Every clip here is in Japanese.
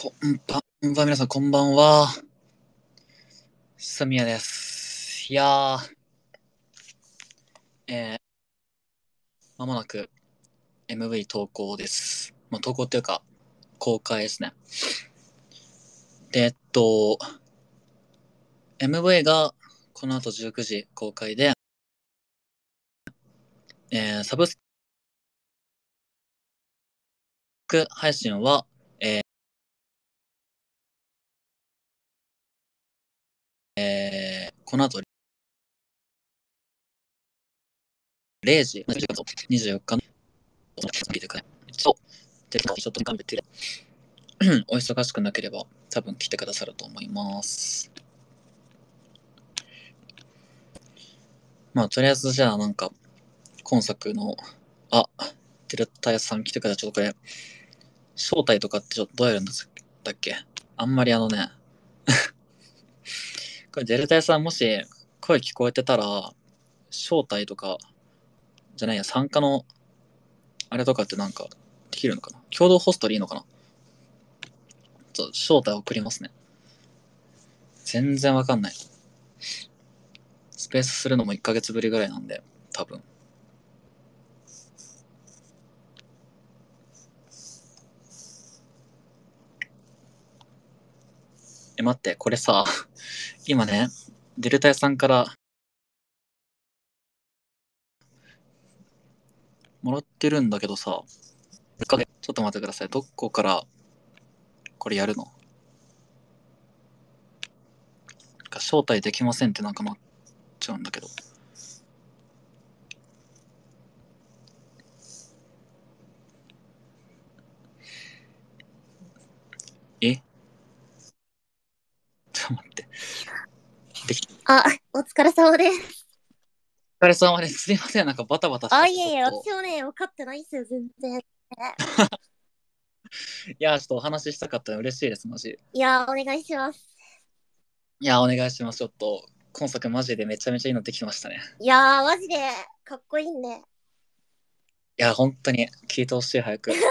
こんばんは、皆さんこんばんは。すみやです。いやー、まもなく MV 投稿です。投稿っていうか、公開ですね。で、MV がこの後19時公開で、サブスク配信は、この後0時、24日の聞いてくれ。ちょっと頑張ってお忙しくなければ多分来てくださると思います。とりあえずじゃあ今作の、ディレクターさん来てくれた。ちょっとこれ、招待とかってちょっとどうやるんだっけ。あんまりこれディレクターさんもし声聞こえてたら、招待とか、じゃないや、参加の、あれとかってできるのかな。共同ホストでいいのかな。招待送りますね。全然わかんない。スペースするのも1ヶ月ぶりぐらいなんで、多分。待って、これさ、今ね、ディレクターさんからもらってるんだけどさ、ちょっと待ってください。どこからこれやるの？招待できませんってなっちゃうんだけど。ちょっと待って。 お疲れ様です。 お疲れ様です。すいません。バタバタしちゃって。 いえいえ、私もね、分かってないですよ、全然。 いや、ちょっとお話ししたかったの嬉しいです、マジ。 いや、お願いします。 いや、お願いします。ちょっと、今作マジでめちゃめちゃいいのできてましたね。 いやマジでかっこいいんで。 いや、本当に聞いてほしい、早く。い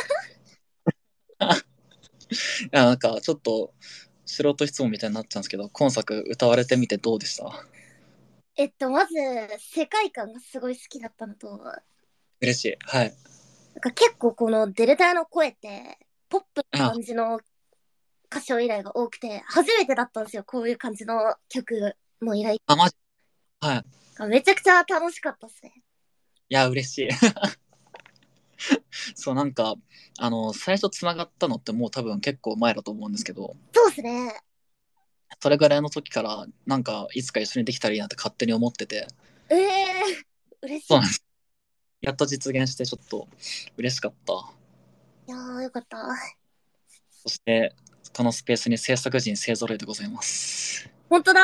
や、ちょっと、素人質問みたいになっちゃうんですけど、今作歌われてみてどうでした？ まず、世界観がすごい好きだったのと、 嬉しい。はい。 結構このデルタの声って、ポップなあ、 感じの歌唱依頼が多くて、初めてだったんですよ、こういう感じの曲の依頼。 マジ。はい。 めちゃくちゃ楽しかったっすね。 いや、嬉しい。そう、最初つながったのってもう多分結構前だと思うんですけど、 そうっすね。 それぐらいの時から、いつか一緒にできたらいいなって勝手に思ってて、 嬉しい。いそうなんです。やっと実現してちょっと嬉しかった。 やよかった。 そして、このスペースに制作陣勢揃いでございます。 本当だ。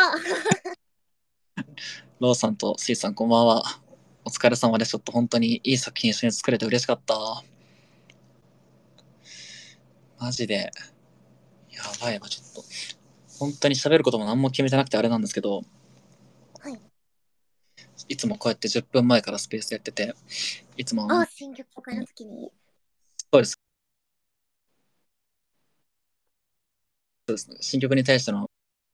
ローさんとシーさんこんばんは。お疲れ様です。ちょっと本当にいい作品一緒に作れて嬉しかった。マジで。やばいわ、ちょっと。本当に喋ることも何も決めてなくてあれなんですけど、 はい。 いつもこうやって10分前からスペースやってて、いつも新曲公開の時に。 そうです。そうですね。新曲に対しての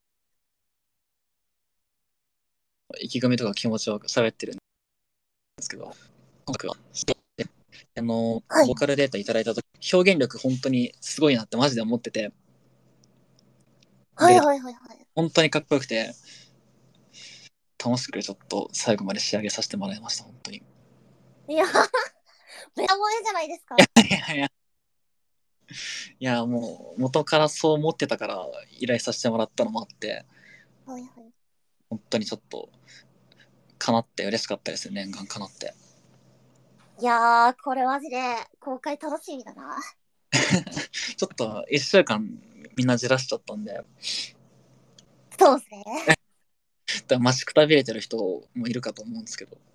意気込みとか気持ちを喋ってるんですけど、今回は、 はい。 ボーカルデータいただいたとき、表現力本当にすごいなってマジで思ってて、で、 はいはいはいはい。 本当にかっこよくて、楽しくちょっと最後まで仕上げさせてもらいました、本当に。 いや、ベタ萌えじゃないですか。 いやいや、いやもう元からそう思ってたから依頼させてもらったのもあって、 はいはい。 本当にちょっと叶って嬉しかったですよ、念願叶って。 いやー、これマジで公開楽しみだな。 ちょっと1週間みんなじらしちゃったんで、 そうですね。 待ちくたびれてる人もいるかと思うんですけど、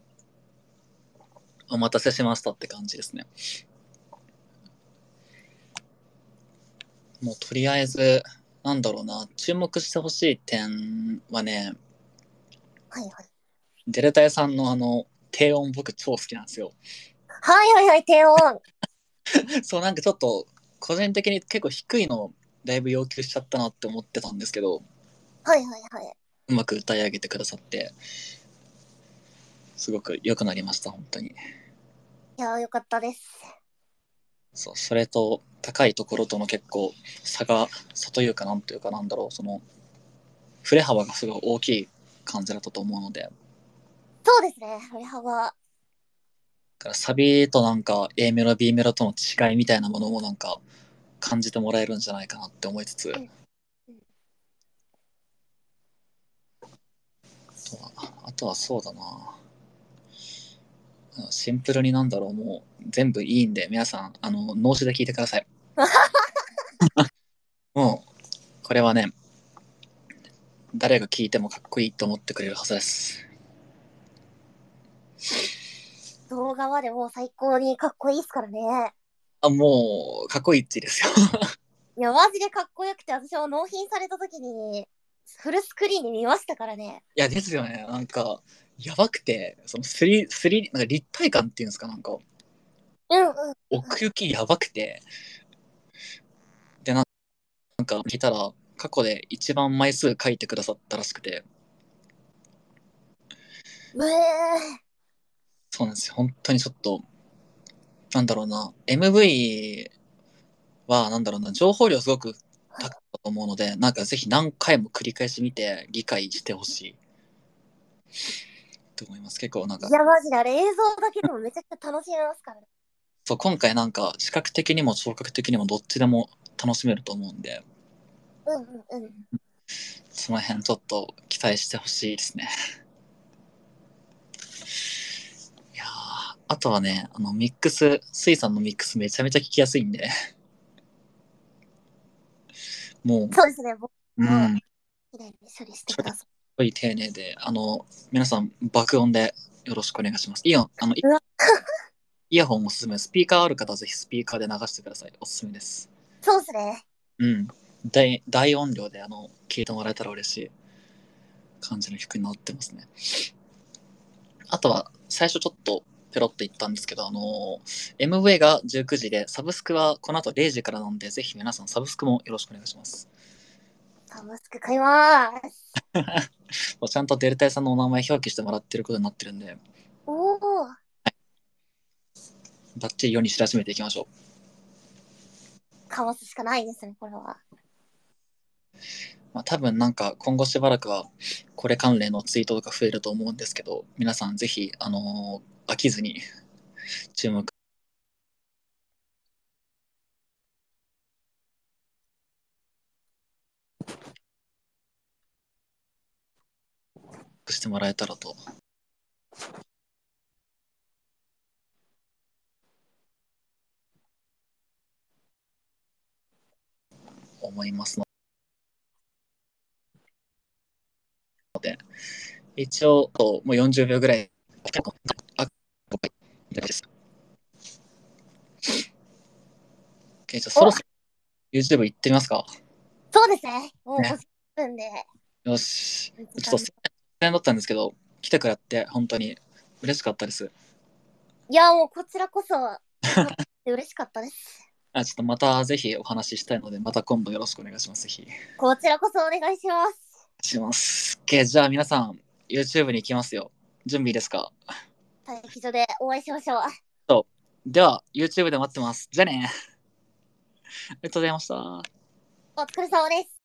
お待たせしましたって感じですね。もうとりあえず、注目してほしい点はね、 はいはい。 デルタエさんの低音僕超好きなんですよ。 はいはいはい、低音。 そうちょっと、個人的に結構低いのだいぶ要求しちゃったなって思ってたんですけど、 はいはいはい。 うまく歌い上げてくださって、すごく良くなりました、本当に。 いやー、よかったです。 そう、それと高いところとの結構差というかなんというかなんだろう、その振れ幅がすごい大きい感じだったと思うので、だそうですね、振れ幅。 からサビとなんか A メロ B メロとの違いみたいなものもなんか感じてもらえるんじゃないかなって思いつつ、 うんうん、 あとはそうだな、シンプルになんだろう、もう全部いいんで皆さん脳死で聞いてください。もうこれはね、誰が聞いてもかっこいいと思ってくれるはずです。 動画はでも最高にかっこいいですからね。 あ、もうかっこいいっちですよ。 いや、マジでかっこよくて、私も納品された時に、フルスクリーンで見ましたからね。 いやですよね、なんかやばくて、そのなんか立体感っていうんですか、なんかうんうん。 奥行きやばくて、でなんか聞いたら過去で一番枚数書いてくださったらしくて、 うえそうなんですよ、本当にちょっとなんだろうな、 MV はなんだろうな、情報量すごくー。 高かったと思うので、なんかぜひ何回も繰り返し見て理解してほしいと思います。結構なんか、 いや、マジであれ映像だけでもめちゃくちゃ楽しめますからね。 そう今回なんか視覚的にも聴覚的にもどっちでも楽しめると思うんで、 うんうんうん。 その辺ちょっと期待してほしいですね。いやあとはね、ミックス、水産のミックスめちゃめちゃ聞きやすいんで、もそうですね、僕う、うもん、 綺麗に処理してちょください丁寧で、皆さん爆音でよろしくお願いします。 い。うわ、 イヤホンおすすめです。スピーカーある方はぜひスピーカーで流してください。おすすめです。 そうですね。 うん。大音量で聞いてもらえたら嬉しい感じの曲になってますね。あとは、最初ちょっとペロッと言ったんですけど、MV が19時で、サブスクはこの後0時からなんで、ぜひ皆さんサブスクもよろしくお願いします。 サブスク買いまーす。 ちゃんとデルタイさんのお名前表記してもらってることになってるんで、 おー、 バッチリ世に知らしめていきましょう。 かわすしかないですね、これは。 まあ、多分なんか今後しばらくはこれ関連のツイートとか増えると思うんですけど、皆さんぜひ、飽きずに注目してもらえたらと思いますので、一応、もう40秒ぐらい、あ、です。じゃあそろお、 そろ YouTube 行ってみますか。 そうですね。もうね。 50分で、 よし。 時間。 ちょっと突然だったんですけど、来てくれて本当に嬉しかったです。 いや、もうこちらこそ、嬉しかったです。 ちょっとまたぜひお話ししたいので、また今度よろしくお願いします。ぜひ。 こちらこそお願いします。 します。OK、じゃあ皆さん、YouTube に行きますよ。準備ですか？ 待機所でお会いしましょう。 そう。では、YouTube で待ってます。じゃあね。ありがとうございました。 お疲れ様です。